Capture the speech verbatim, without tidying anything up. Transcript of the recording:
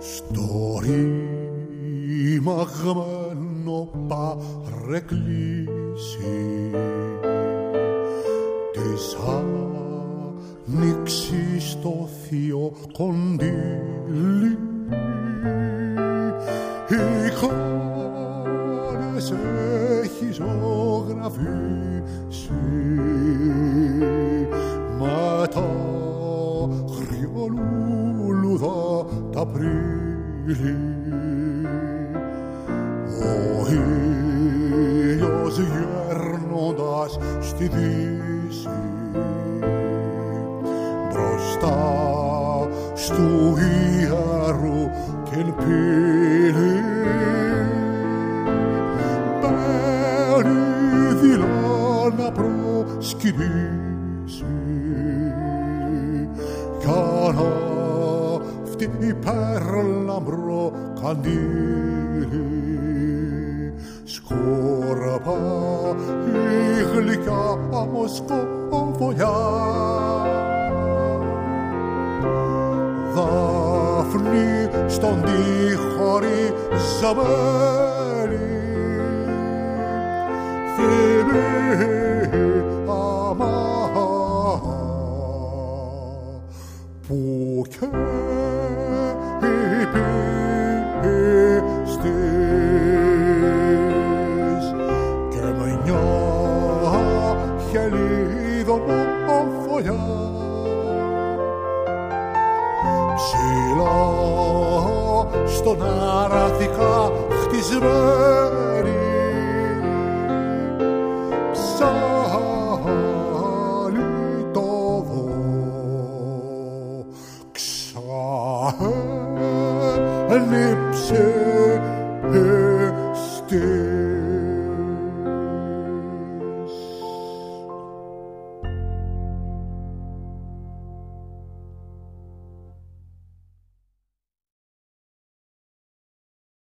στο ρημαγμένο παρεκκλήσι της άνοιξης το θείο κοντήλι εικόνες έχει ζωγραφίσει μα τα χρυολούλουδα τα πρίλη ο ήλιος γέρνοντας στη δύση μπροστά στου ιερού κελπίλη μπαίνει δειλά να προσκυνήσει για να αυτή η περλαμπρό καντήλι σκόρπα η γλυκιά μοσκοβολιά δάφνη στον τοίχο ριζαμένη θυμή αμά που και η πίστης και με μια χελίδων φωλιά ψηλά στον αραθικά χτισμένη ψάλλει το δω ξαέλειψε στη